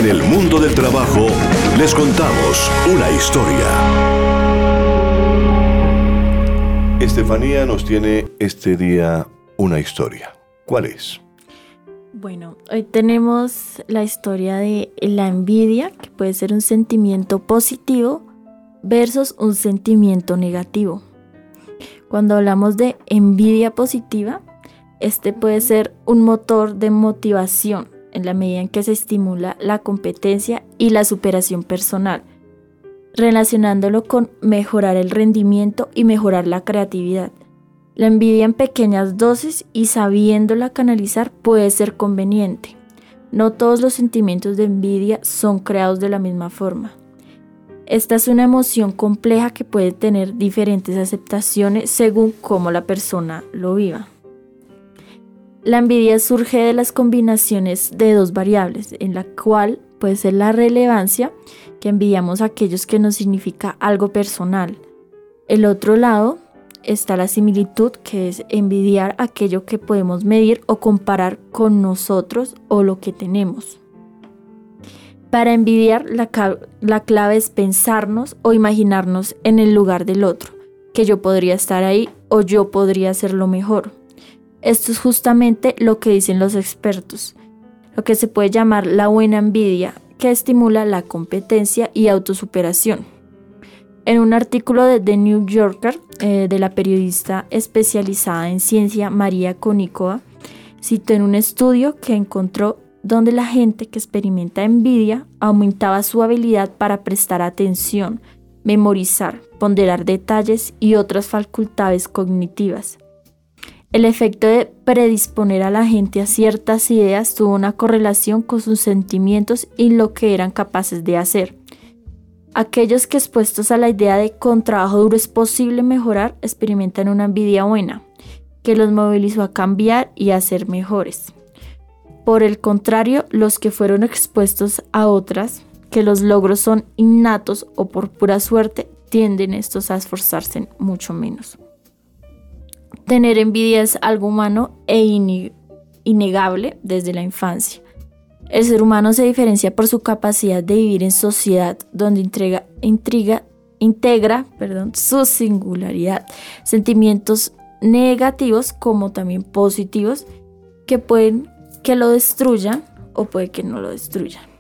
En el mundo del trabajo, les contamos una historia. Estefanía nos tiene este día una historia. ¿Cuál es? Bueno, hoy tenemos la historia de la envidia, que puede ser un sentimiento positivo versus un sentimiento negativo. Cuando hablamos de envidia positiva, este puede ser un motor de motivación en la medida en que se estimula la competencia y la superación personal, relacionándolo con mejorar el rendimiento y mejorar la creatividad. La envidia en pequeñas dosis y sabiéndola canalizar puede ser conveniente. No todos los sentimientos de envidia son creados de la misma forma. Esta es una emoción compleja que puede tener diferentes aceptaciones según cómo la persona lo viva. La envidia surge de las combinaciones de dos variables, en la cual puede ser la relevancia, que envidiamos a aquellos que nos significa algo personal. El otro lado está la similitud, que es envidiar aquello que podemos medir o comparar con nosotros o lo que tenemos. Para envidiar, la clave es pensarnos o imaginarnos en el lugar del otro, que yo podría estar ahí o yo podría hacerlo mejor. Esto es justamente lo que dicen los expertos, lo que se puede llamar la buena envidia, que estimula la competencia y autosuperación. En un artículo de The New Yorker, de la periodista especializada en ciencia María Koníkova, citó en un estudio que encontró donde la gente que experimenta envidia aumentaba su habilidad para prestar atención, memorizar, ponderar detalles y otras facultades cognitivas. El efecto de predisponer a la gente a ciertas ideas tuvo una correlación con sus sentimientos y lo que eran capaces de hacer. Aquellos que expuestos a la idea de con trabajo duro es posible mejorar experimentan una envidia buena, que los movilizó a cambiar y a ser mejores. Por el contrario, los que fueron expuestos a otras, que los logros son innatos o por pura suerte, tienden estos a esforzarse mucho menos. Tener envidia es algo humano e innegable desde la infancia. El ser humano se diferencia por su capacidad de vivir en sociedad, donde integra su singularidad, sentimientos negativos como también positivos que pueden que lo destruyan o puede que no lo destruyan.